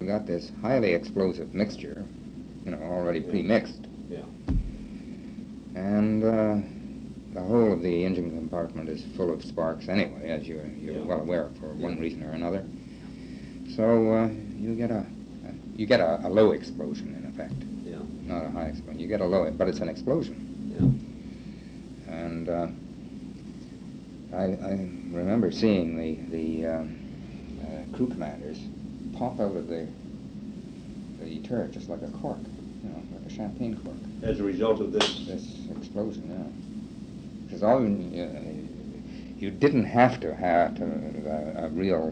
we got this highly explosive mixture, already pre-mixed. Yeah. And the whole of the engine compartment is full of sparks anyway, as you're well aware, for one reason or another. So you get a low explosion in effect. Yeah. Not a high explosion. You get a low, but it's an explosion. Yeah. And I remember seeing the crew commanders pop out of the turret just like a cork, like a champagne cork. As a result of this explosion, yeah. Because you didn't have to have a real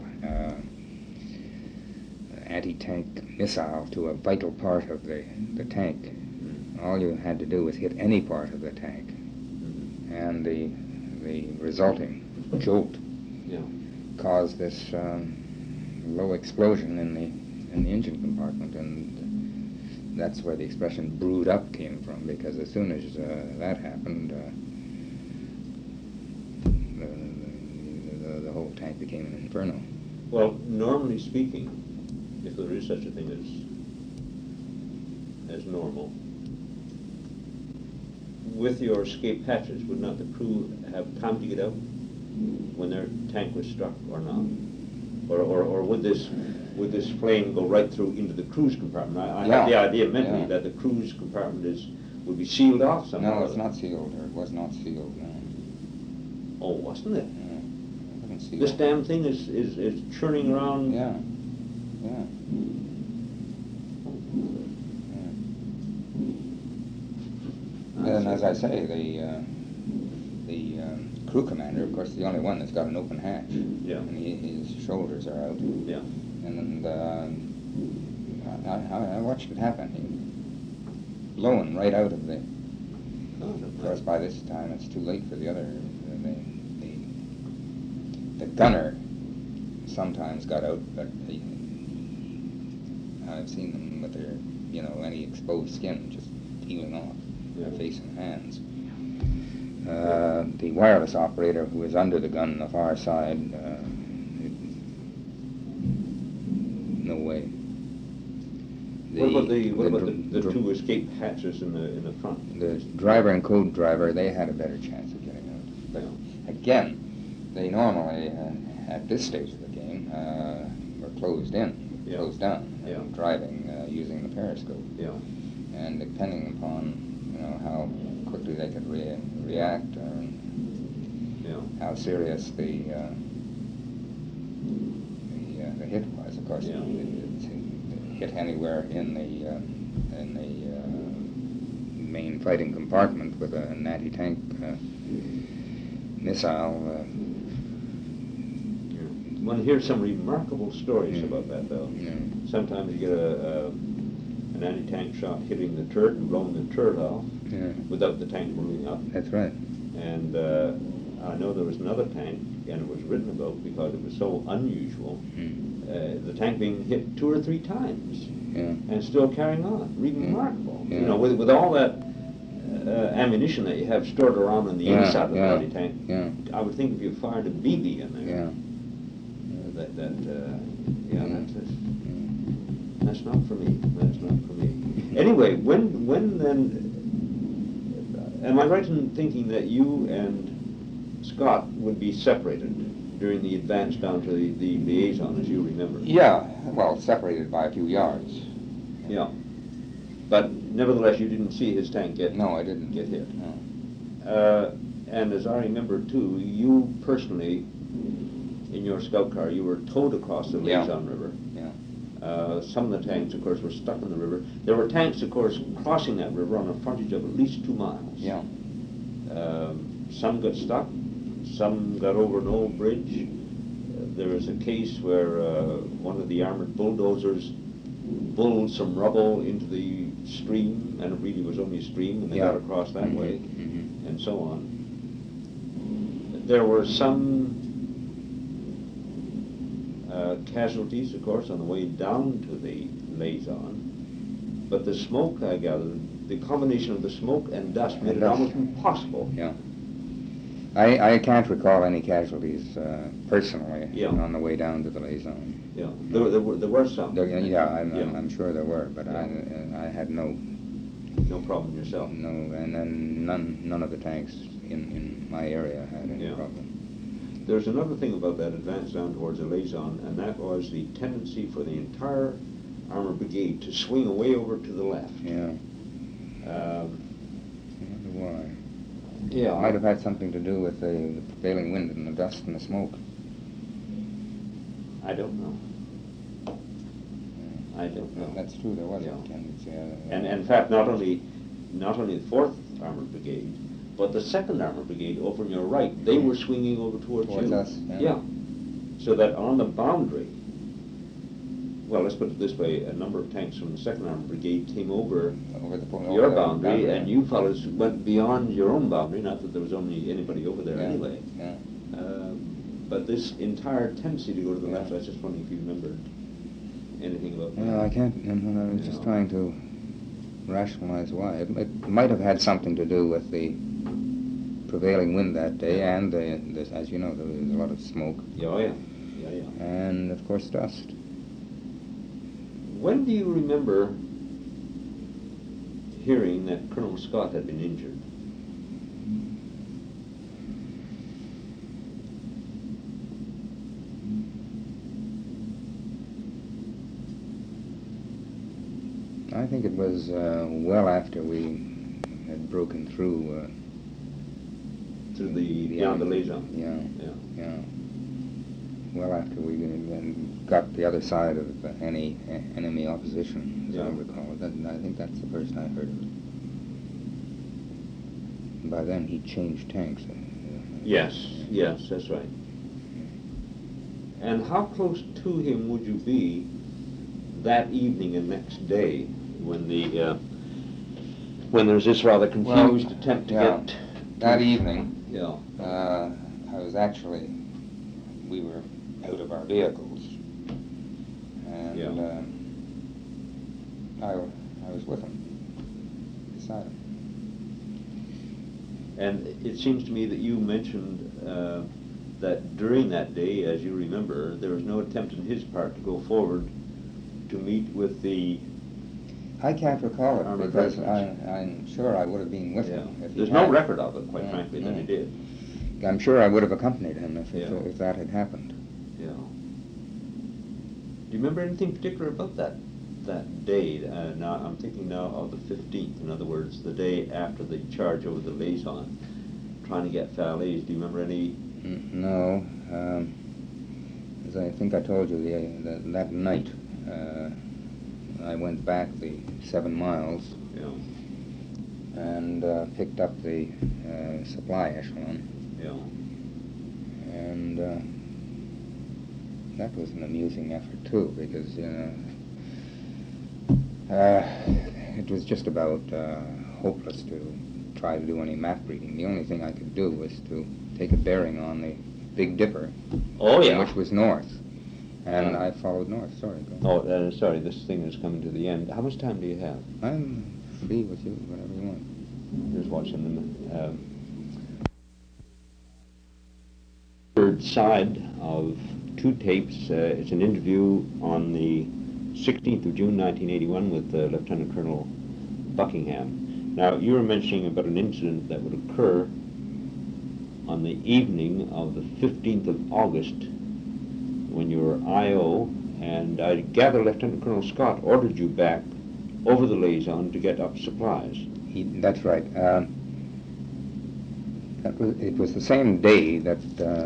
anti-tank missile to a vital part of the tank. All you had to do was hit any part of the tank, and the resulting jolt caused this low explosion in the engine compartment, and that's where the expression "brewed up" came from. Because as soon as that happened, the whole tank became an inferno. Well, normally speaking, if there is such a thing as normal, with your escape hatches, would not the crew have time to get out when their tank was struck, or not? Or would this flame go right through into the crew's compartment? I had the idea mentally that the crew's compartment would be sealed off somehow. No, it's not sealed, or it was not sealed. No. Oh, wasn't it? Yeah, it wasn't sealed. This damn thing is churning around. Yeah. And as I say, the crew commander, of course, is the only one that's got an open hatch. Yeah. And his shoulders are out. Yeah. And I watched it happen. He blown right out of the. Of course, by this time it's too late for the other. The gunner sometimes got out, but I've seen them with their, any exposed skin just peeling off. Their face and hands. The wireless operator who was under the gun on the far side, no way. What about the two escape hatches in the front? The driver and co-driver, they had a better chance of getting out. But again, they normally, at this stage of the game, were closed down, driving using the periscope. Yeah. And depending upon how quickly they could react, or how serious the hit was. Of course, it hit anywhere in the main fighting compartment with an anti-tank missile. One hears some remarkable stories about that, though. Yeah. Sometimes you get an anti-tank shot hitting the turret and blowing the turret off without the tank moving up. That's right. And I know there was another tank, and it was written about because it was so unusual, the tank being hit 2 or 3 times and still carrying on. Remarkable. Yeah. With all that ammunition that you have stored around on the inside of the anti-tank, I would think if you fired a BB in there, that's not for me. That's not for me. Anyway, when then? Am I right in thinking that you and Scott would be separated during the advance down to the liaison, as you remember? Yeah. Well, separated by a few yards. Yeah. But nevertheless, you didn't see his tank get. No, I didn't get hit. No. And as I remember too, you personally, in your scout car, you were towed across the Liaison River. Yeah. Some of the tanks, of course, were stuck in the river. There were tanks, of course, crossing that river on a frontage of at least 2 miles. Yeah. Some got stuck. Some got over an old bridge. There was a case where one of the armored bulldozers bulled some rubble into the stream, and it really was only a stream, and they got across that way, and so on. There were some casualties, of course, on the way down to the liaison, but the smoke, I gather, the combination of the smoke and dust made it almost impossible I can't recall any casualties personally Yeah. on the way down to the Laison. Yeah, there were some. Yeah, Yeah. I'm sure there were, but Yeah. I had no, No problem yourself. and then none of the tanks in my area had any Yeah. problem. There's another thing about that advance down towards the Laison, and that was the tendency for the entire armored brigade to swing away over to the left. Yeah. Um, I wonder why. yeah. It might have had something to do with the prevailing wind and the dust and the smoke. I don't know. I don't know. That's true. There was Yeah. a tendency. And in fact, not only the 4th Armored Brigade, but the 2nd Armored Brigade over on your right, they were swinging over towards you. us. Yeah. So that on the boundary, well, let's put it this way, a number of tanks from the 2nd Armored Brigade came over Over your the boundary, and you fellas went beyond your own boundary, not that there was only anybody over there Yeah. anyway. Yeah. But this entire tendency to go to the Yeah. left, I was just wondering if you remembered anything about that. No, I can't. I was just trying to rationalize why. It might have had something to do with the prevailing wind that day, and as you know, there was a lot of smoke, Yeah, oh yeah. Yeah, yeah. and of course dust. When do you remember hearing that Colonel Scott had been injured? I think it was well after we had broken through. Through beyond the Laison. Yeah, Yeah. yeah. Well after we got the other side of any enemy opposition, as I Yeah. recall. I think that's the first I heard of it. By then he'd changed tanks. Yes, yes, that's right. And how close to him would you be that evening and next day when when there's this rather confused attempt to yeah. get That evening, Yeah. we were out of our vehicles, and Yeah. I was with him, beside him. And it seems to me that you mentioned that during that day, as you remember, there was no attempt on his part to go forward to meet with the... I can't recall it Armored because regiments. I'm sure I would have been with Yeah. him. If he There's no had. record of it, quite Yeah, frankly, that yeah. he did. I'm sure I would have accompanied him if Yeah. if that had happened. Yeah. Do you remember anything particular about that day? Now I'm thinking now of the 15th. In other words, the day after the charge over the Laison, trying to get Falaise. Do you remember any? No. As I think I told you, that night I went back the 7 miles Yeah. and picked up the supply echelon. Yeah. And that was an amusing effort too, because it was just about hopeless to try to do any map reading. The only thing I could do was to take a bearing on the Big Dipper, Oh yeah. which was north, and Yeah. I followed north. Sorry, go on. Oh, sorry. This thing is coming to the end. How much time do you have? I'm free with you, whatever you want. Just watching them. Third side of 2 tapes. It's an interview on the 16th of June 1981 with Lieutenant Colonel Buckingham. Now, you were mentioning about an incident that would occur on the evening of the 15th of August when you were I.O., and I gather Lieutenant Colonel Scott ordered you back over the Laison to get up supplies. That's right. It was the same day that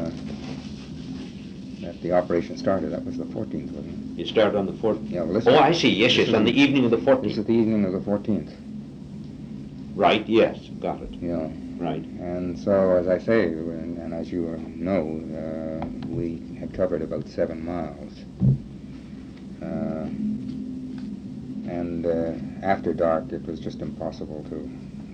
the operation started. That was the 14th, wasn't It started on the 4th. it? Yeah, well, Oh, I see. Yes, this yes, on the evening of the This 14th. is the evening of the 14th. Right, yes, got it. Yeah. Right. And so, as I say, and as you know, we had covered about 7 miles. And after dark, it was just impossible to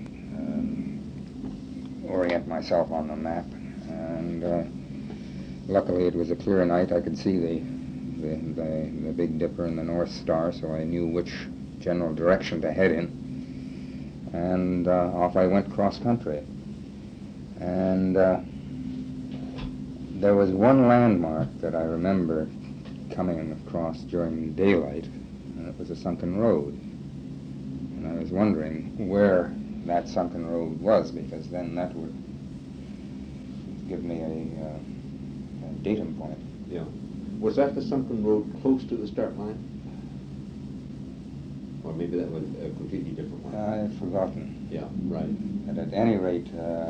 orient myself on the map. And luckily, it was a clear night. I could see the Big Dipper and the North Star, so I knew which general direction to head in. And off I went cross country. And There was one landmark that I remember coming across during daylight, and it was a sunken road. And I was wondering where that sunken road was, because then that would give me a datum point. Yeah. Was that the sunken road close to the start line? Or maybe that was a completely different one? I've forgotten. Yeah, right. But at any rate,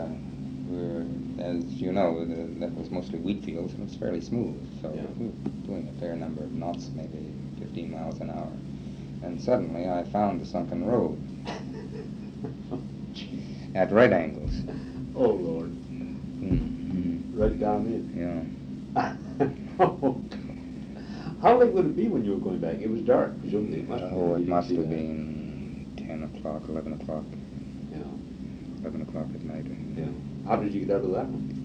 as you know, that was mostly wheat fields, and it's fairly smooth. So Yeah. we were doing a fair number of knots, maybe 15 miles an hour. And suddenly I found the sunken road at right angles. Oh, Lord. Mm-hmm. Right down in. Yeah. Oh, God. How late would it be when you were going back? It was dark, presumably. It must Oh, you it didn't must see have that. been 10 o'clock, 11 o'clock, Yeah. 11 o'clock at night. Yeah. How did you get out of that one?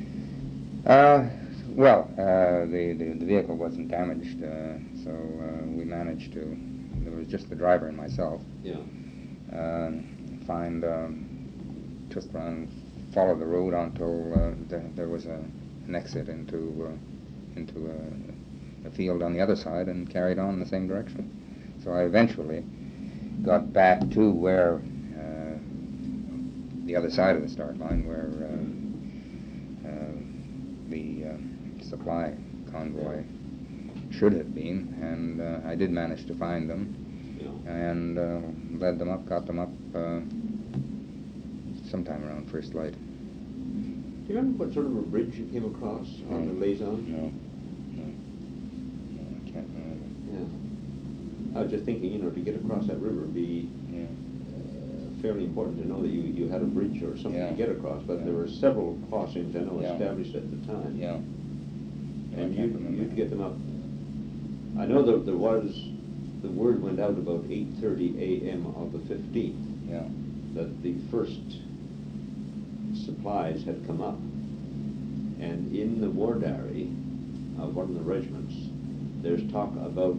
The vehicle wasn't damaged, so we managed to. There was just the driver and myself. Yeah. Just followed the road until there was an exit into a field on the other side, and carried on in the same direction. So I eventually got back to where the other side of the start line, where the supply convoy should have been, and I did manage to find them, Yeah. and led them up, got them up sometime around first light. Do you remember what sort of a bridge you came across on the Laison? No, I can't remember. Yeah. I was just thinking, to get across that river would be Yeah. fairly important to know that you had a bridge or something Yeah. to get across, but Yeah. there were several crossings, I know, Yeah. established at the time. Yeah. And I can't remember. you'd get them up. I know that the word went out about 8:30 a.m. of the 15th Yeah. that the first supplies had come up. And in the war diary of one of the regiments, there's talk about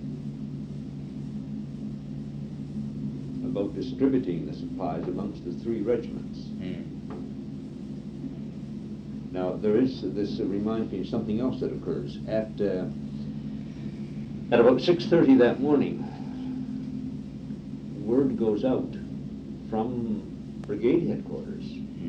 distributing the supplies amongst the three regiments. Now, this reminds me of something else that occurs. At about 6:30 that morning, word goes out from brigade headquarters,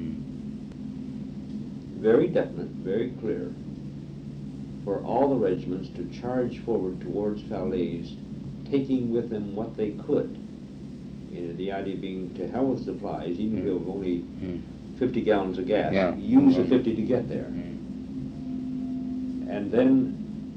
very definite, very clear, for all the regiments to charge forward towards Falaise, taking with them what they could. The idea being to hell with supplies, even if you have only 50 gallons of gas, Yeah. use the 50 to get there. And then,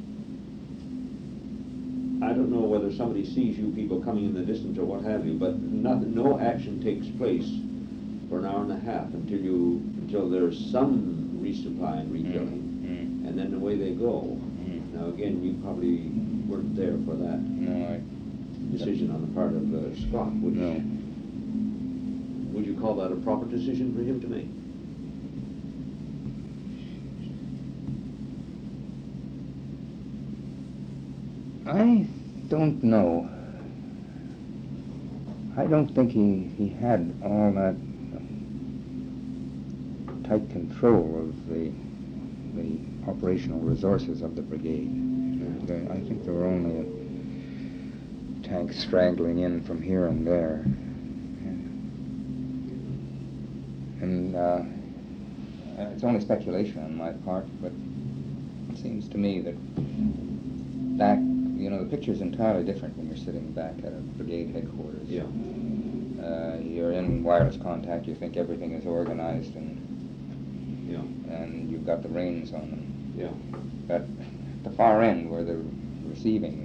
I don't know whether somebody sees you people coming in the distance or what have you, but no action takes place for an hour and a half until there's some resupply and refilling, and then away they go. Now again, you probably weren't there for that No, decision on the part of Scott, would you? No. Would you call that a proper decision for him to make? I don't know. I don't think he had all that tight control of the operational resources of the brigade. I think there were only tanks straggling in from here and there. And it's only speculation on my part, but it seems to me that the picture's entirely different when you're sitting back at a brigade headquarters. Yeah. You're in wireless contact, you think everything is organized, and you've got the reins on them. Yeah. But at the far end, where they're receiving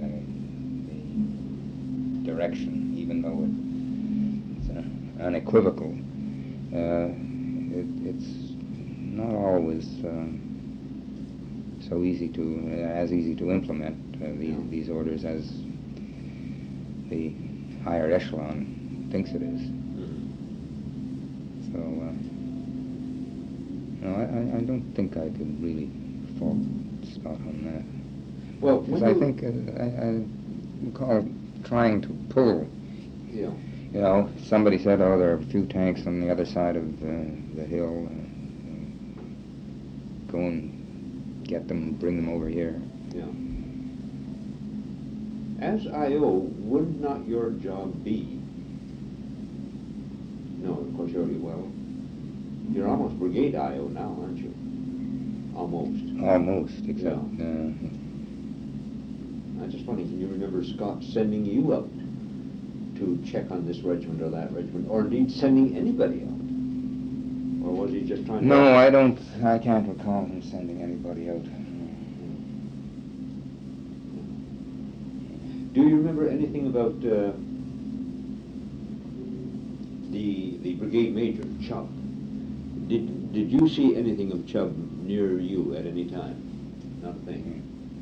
the direction, even though it's unequivocal, it's not always as easy to implement these orders as the higher echelon thinks it is. So, no, I don't think I could really fault Scott on that. Well, Because I think I recall trying to pull. Yeah. Somebody said, "Oh, there are a few tanks on the other side of the hill going get them, bring them over here. Yeah. As I.O., would not your job be? No, of course you're almost brigade I.O. now, aren't you? Almost. Almost, except. I just wondering, can you remember Scott sending you out to check on this regiment or that regiment, or indeed sending anybody out? Or was he just trying to... No, I can't recall him sending anybody out. Do you remember anything about the brigade major, Chubb? Did you see anything of Chubb near you at any time? Not a thing.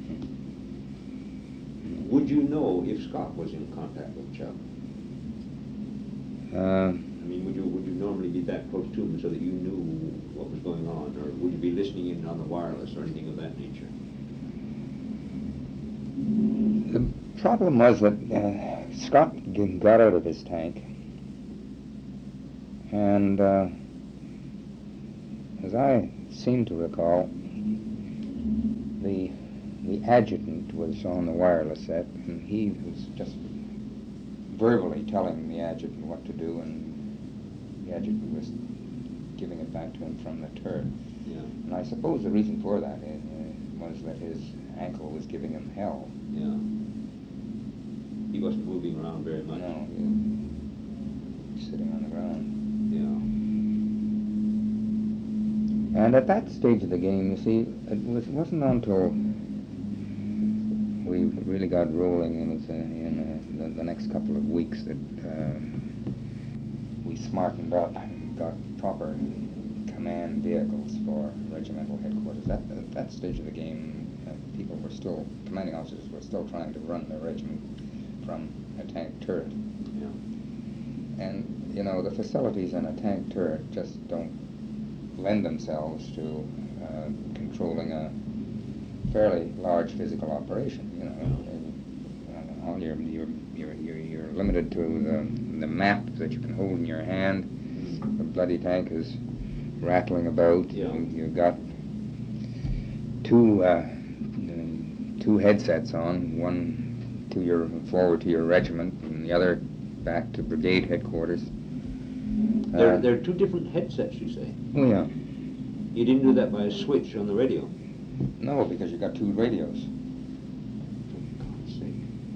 Would you know if Scott was in contact with Chubb? I mean, would you normally be that close to him so that you knew what was going on, or would you be listening in on the wireless or anything of that nature? The problem was that Scott got out of his tank, and as I seem to recall, the adjutant was on the wireless set, and he was just verbally telling the adjutant what to do, and the adjutant was giving it back to him from the turret. Yeah. And I suppose the reason for that was that his ankle was giving him hell. Yeah. He wasn't moving around very much. No, he was sitting on the ground. Yeah. And at that stage of the game, you see, it wasn't until we really got rolling in the next couple of weeks that we smartened up and got proper command vehicles for regimental headquarters. At that stage of the game, commanding officers were still trying to run their regiment from a tank turret. Yeah. And, you know, the facilities in a tank turret just don't lend themselves to controlling a fairly large physical operation. You know, all you're limited to the map that you can hold in your hand. The bloody tank is rattling about. Yeah. You've got two headsets on, one forward to your regiment, and the other back to brigade headquarters. There are two different headsets, you say? Oh, yeah. You didn't do that by a switch on the radio? No, because you got two radios. For God's sake.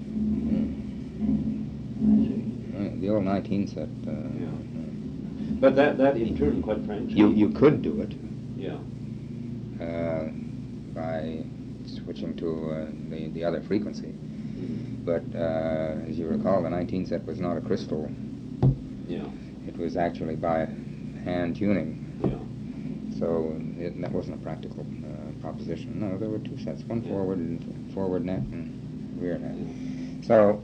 The old 19 set. Yeah. But that in turn, quite frankly... You could do it. Yeah. By switching to the other frequency. But as you recall, the 19 set was not a crystal. Yeah. It was actually by hand tuning. Yeah. So that wasn't a practical proposition. No, there were two sets, one forward net and rear net. Yeah. So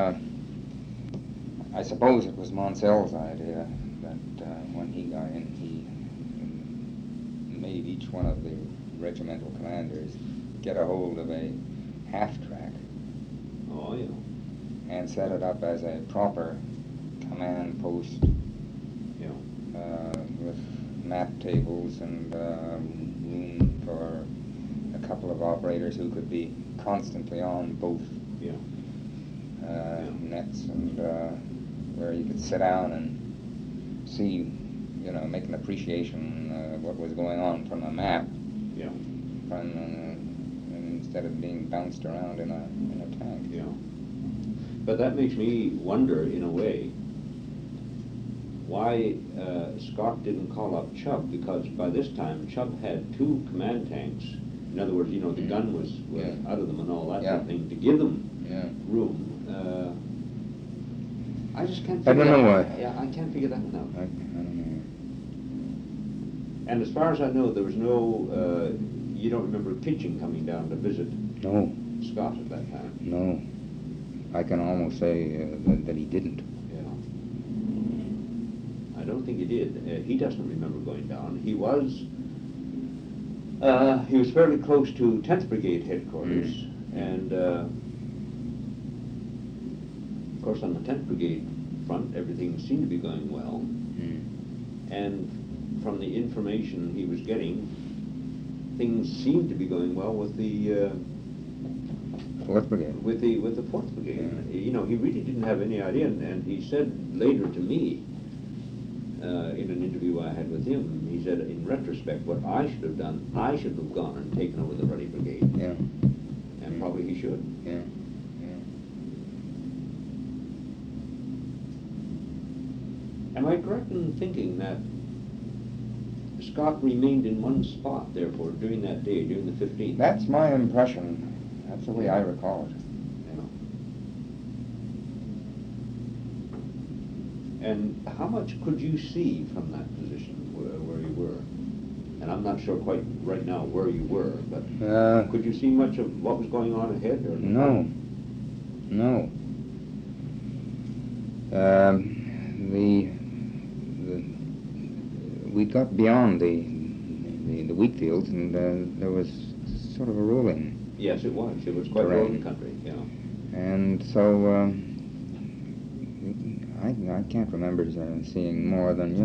I suppose it was Monsell's idea that when he got in, he made each one of the regimental commanders get a hold of a half-track. Oh, yeah. And set it up as a proper command post. Yeah. With map tables and room for a couple of operators who could be constantly on both nets, and where you could sit down and see, you know, make an appreciation of what was going on from a map. Yeah. Instead of being bounced around in a tank. Yeah. But that makes me wonder, in a way, why Scott didn't call up Chubb, because by this time Chubb had two command tanks. In other words, you know, the gun was out of them and all that sort of thing, to give them room. I just can't figure I don't know why. Yeah, I can't figure that one out. I don't know. And as far as I know, there was no, you don't remember Kitching coming down to visit Scott at that time? No. I can almost say that he didn't. Yeah. I don't think he did. He doesn't remember going down. He was fairly close to 10th Brigade headquarters, and of course on the 10th Brigade front everything seemed to be going well, and from the information he was getting, things seemed to be going well with the Fourth Brigade. with the Fourth Brigade. You know, he really didn't have any idea, and he said later to me in an interview I had with him, he said, in retrospect, what I should have done, I should have gone and taken over the Ruddy Brigade. Yeah. And probably he should. Yeah. Am I correct in thinking that Scott remained in one spot, therefore, during that day, during the 15th? That's my impression. That's the way I recall it. Yeah. And how much could you see from that position where you were? And I'm not sure quite right now where you were, but could you see much of what was going on ahead? Or No. We got beyond the wheat fields, and there was sort of a rolling. Yes, it was. It was quite rolling country, yeah. And so I can't remember seeing more than,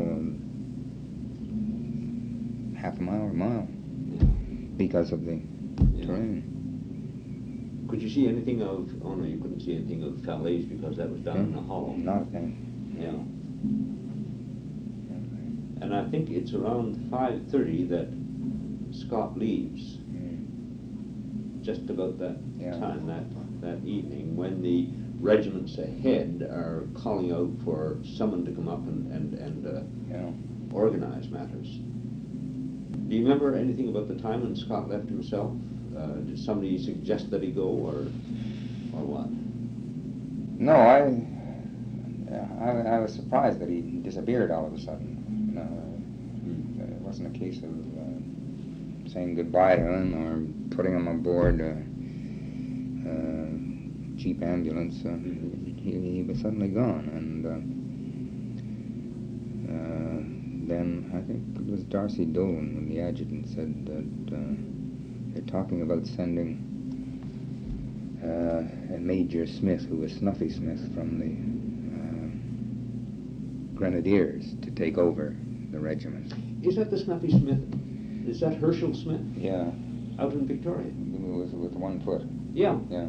half a mile or a mile because of the terrain. Could you see anything of, oh no, you couldn't see anything of Falaise because that was down in the hollow. Not a thing. Yeah. And I think it's around 5:30 that Scott leaves. Just about that time, that evening, when the regiments ahead are calling out for someone to come up and organize matters. Do you remember anything about the time when Scott left himself? Did somebody suggest that he go, or what? No, I was surprised that he disappeared all of a sudden. It wasn't a case of saying goodbye to him or putting him aboard a cheap ambulance. He was suddenly gone, and then I think it was Darcy Dolan, when the adjutant said that they're talking about sending a Major Smith, who was Snuffy Smith from the Grenadiers, to take over the regiment. Is that the Snuffy Smith? Is that Herschel Smith? Yeah. Out in Victoria? With 1 foot. Yeah. Yeah.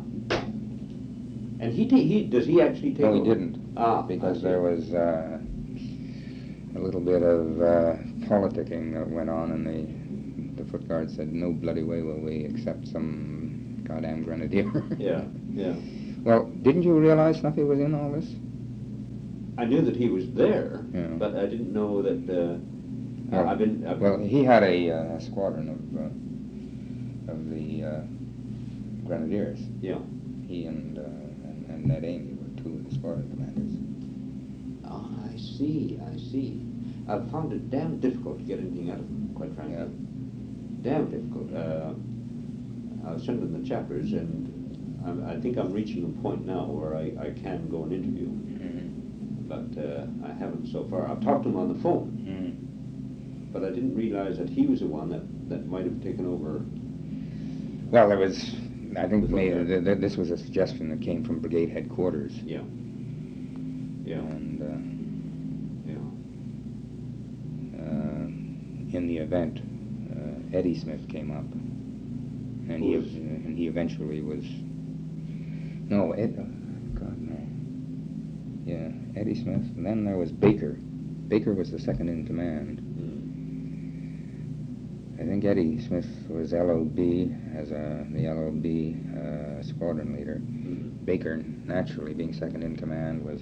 And does he actually take over? No, he didn't. Because there was a little bit of politicking that went on, and the foot guard said, no bloody way will we accept some goddamn grenadier. Yeah. Well, didn't you realize Snuffy was in all this? I knew that he was there, but I didn't know that. Well, he had a squadron of the Grenadiers. Yeah. He and Ned Amy were two of the squadron commanders. Oh, I see. I've found it damn difficult to get anything out of him, quite frankly. Yeah. Damn difficult. I was sent in the chapters, and I think I'm reaching a point now where I can go and interview him. But I haven't so far. I've talked to him on the phone, but I didn't realize that he was the one that might have taken over. Well, there was, I think this was a suggestion that came from brigade headquarters. Yeah. And in the event, Eddie Smith came up, and he eventually was. No, God no. Yeah, Eddie Smith, and then there was Baker. Baker was the second in command. I think Eddie Smith was LOB, as the LOB squadron leader. Baker, naturally, being second in command, was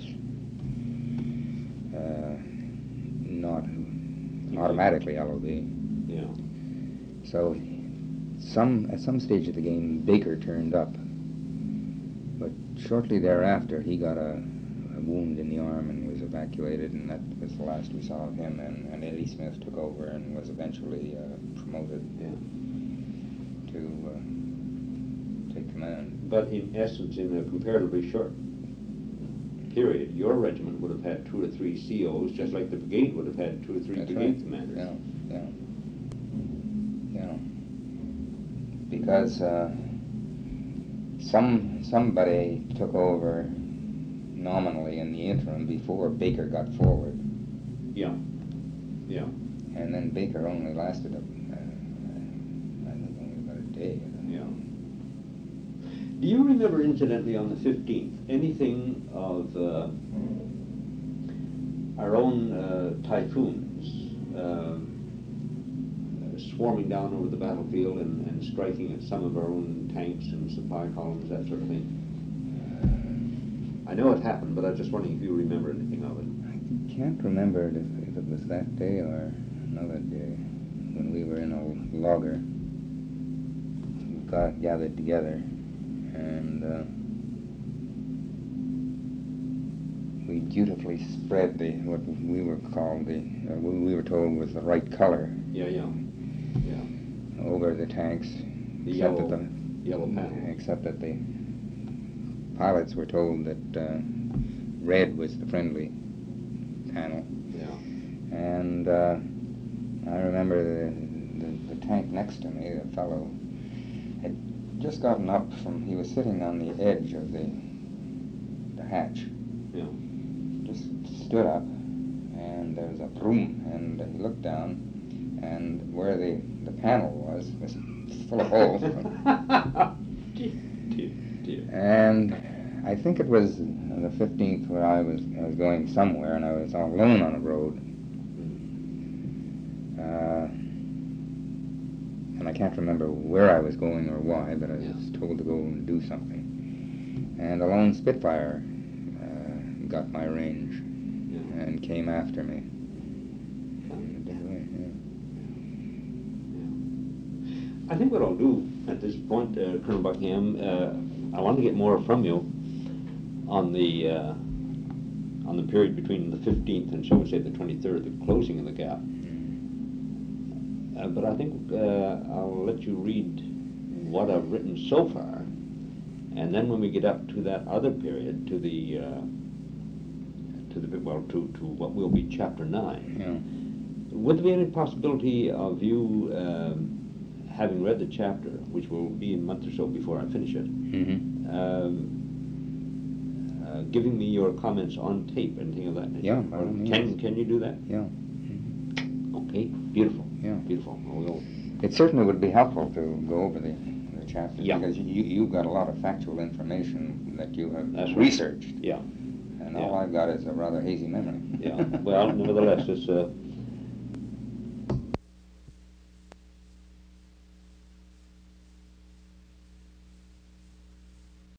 not automatically LOB. Yeah. So, at some stage of the game, Baker turned up, but shortly thereafter, he got a wound in the arm and was evacuated, and that was the last we saw of him. And Eddie Smith took over and was eventually promoted to take command. But in essence, in a comparatively short period, your regiment would have had 2 or 3 COs, just like the brigade would have had 2 or 3 brigade commanders. Yeah. Because somebody took over nominally in the interim before Baker got forward. Yeah. And then Baker only lasted Do you remember, incidentally, on the 15th, anything of our own typhoons swarming down over the battlefield and striking at some of our own tanks and supply columns, that sort of thing? I know it happened, but I was just wondering if you remember anything of it. I can't remember if it was that day or another day when we were in a logger. We got gathered together and we dutifully spread what we were called we were told was the right color. Yeah. Over the tanks. The yellow panel. Except that the pilots were told that red was the friendly panel. Yeah. And I remember the tank next to me, the fellow had just gotten up he was sitting on the edge of the hatch. Yeah. Just stood up, and there was a boom, and he looked down, and where the panel was full of holes. Dear. And I think it was the 15th where I was going somewhere, and I was all alone on a road. And I can't remember where I was going or why, but I was told to go and do something. And a lone Spitfire got my range and came after me. I think what I'll do at this point, Colonel Buckingham, I want to get more from you on the period between the 15th and, shall we say, the 23rd, the closing of the gap. But I think I'll let you read what I've written so far, and then when we get up to that other period, to what will be Chapter 9, would there be any possibility of you having read the chapter, which will be a month or so before I finish it, giving me your comments on tape and things of that nature? Yeah. Can you do that? Yeah. Okay, beautiful. Yeah. Beautiful. It certainly would be helpful to go over the chapter, Yeah. because you've got a lot of factual information that you have That's right. researched. Yeah. And all I've got is a rather hazy memory. Yeah. Well, nevertheless, it's